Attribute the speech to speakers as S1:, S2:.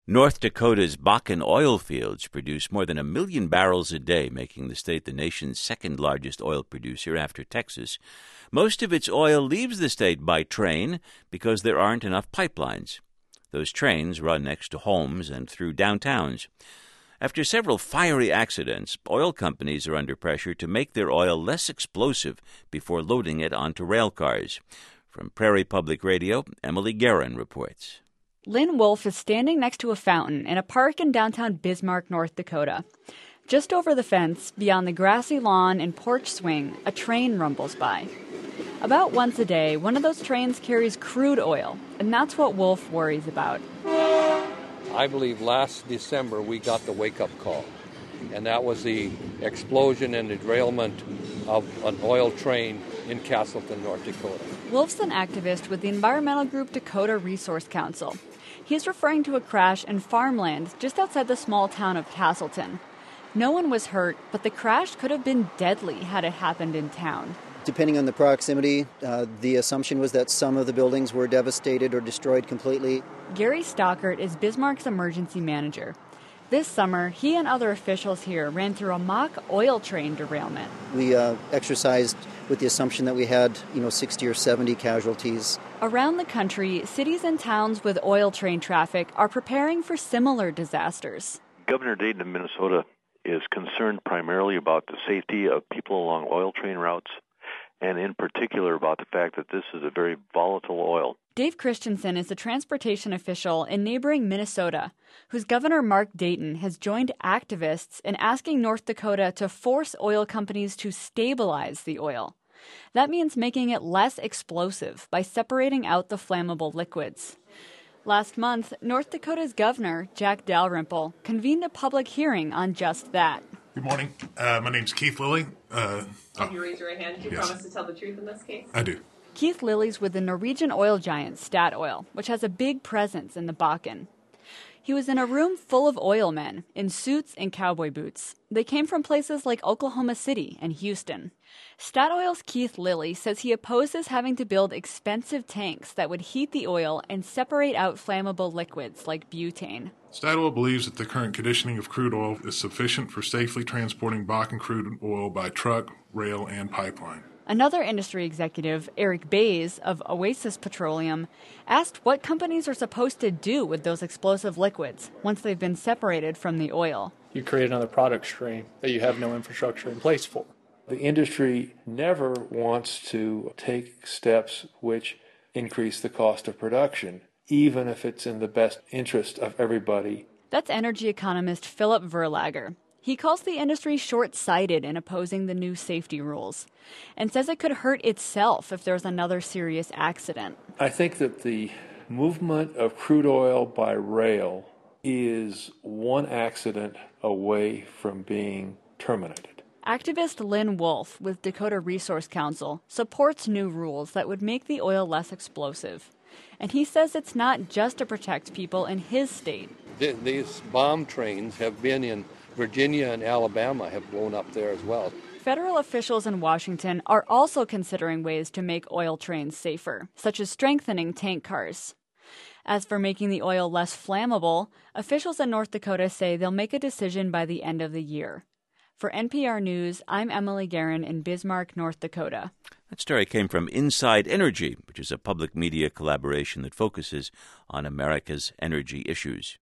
S1: North Dakota's Bakken oil fields produce more than 1 million barrels a day, making the state the nation's second largest oil producer after Texas. Most of its oil leaves the state by train because there aren't enough pipelines. Those trains run next to homes and through downtowns. After several fiery accidents, oil companies are under pressure to make their oil less explosive before loading it onto rail cars. From Prairie Public Radio, Emily Guerin reports.
S2: Lynn Wolf is standing next to a fountain in a park in downtown Bismarck, North Dakota. Just over the fence, beyond the grassy lawn and porch swing, a train rumbles by. About once a day, one of those trains carries crude oil, and that's what Wolf worries about.
S3: I believe last December we got the wake-up call, and that was the explosion and derailment of an oil train in Castleton, North Dakota.
S2: Wolf's an activist with the environmental group Dakota Resource Council. He's referring to a crash in farmland just outside the small town of Castleton. No one was hurt, but the crash could have been deadly had it happened in town.
S4: Depending on the proximity, the assumption was that some of the buildings were devastated or destroyed completely.
S2: Gary Stockert is Bismarck's emergency manager. This summer, he and other officials here ran through a mock oil train derailment.
S4: We exercised with the assumption that we had, 60 or 70 casualties.
S2: Around the country, cities and towns with oil train traffic are preparing for similar disasters.
S5: Governor Dayton of Minnesota is concerned primarily about the safety of people along oil train routes, and in particular about the fact that this is a very volatile oil.
S2: Dave Christensen is a transportation official in neighboring Minnesota, whose Governor Mark Dayton has joined activists in asking North Dakota to force oil companies to stabilize the oil. That means making it less explosive by separating out the flammable liquids. Last month, North Dakota's governor, Jack Dalrymple, convened a public hearing on just that.
S6: Good morning. My name's Keith Lilly.
S7: Can you raise your right hand? Do you promise to tell the truth in this case?
S6: I do.
S2: Keith Lilly's with the Norwegian oil giant Statoil, which has a big presence in the Bakken. He was in a room full of oil men in suits and cowboy boots. They came from places like Oklahoma City and Houston. Statoil's Keith Lilly says he opposes having to build expensive tanks that would heat the oil and separate out flammable liquids like butane.
S6: Statoil believes that the current conditioning of crude oil is sufficient for safely transporting Bakken crude oil by truck, rail, and pipeline.
S2: Another industry executive, Eric Bays of Oasis Petroleum, asked what companies are supposed to do with those explosive liquids once they've been separated from the oil.
S8: You create another product stream that you have no infrastructure in place for.
S9: The industry never wants to take steps which increase the cost of production, even if it's in the best interest of everybody.
S2: That's energy economist Philip Verlager. He calls the industry short-sighted in opposing the new safety rules and says it could hurt itself if there's another serious accident.
S9: I think that the movement of crude oil by rail is one accident away from being terminated.
S2: Activist Lynn Wolf with Dakota Resource Council supports new rules that would make the oil less explosive. And he says it's not just to protect people in his state.
S3: These bomb trains have been in Virginia and Alabama, have blown up there as well.
S2: Federal officials in Washington are also considering ways to make oil trains safer, such as strengthening tank cars. As for making the oil less flammable, officials in North Dakota say they'll make a decision by the end of the year. For NPR News, I'm Emily Guerin in Bismarck, North Dakota.
S1: That story came from Inside Energy, which is a public media collaboration that focuses on America's energy issues.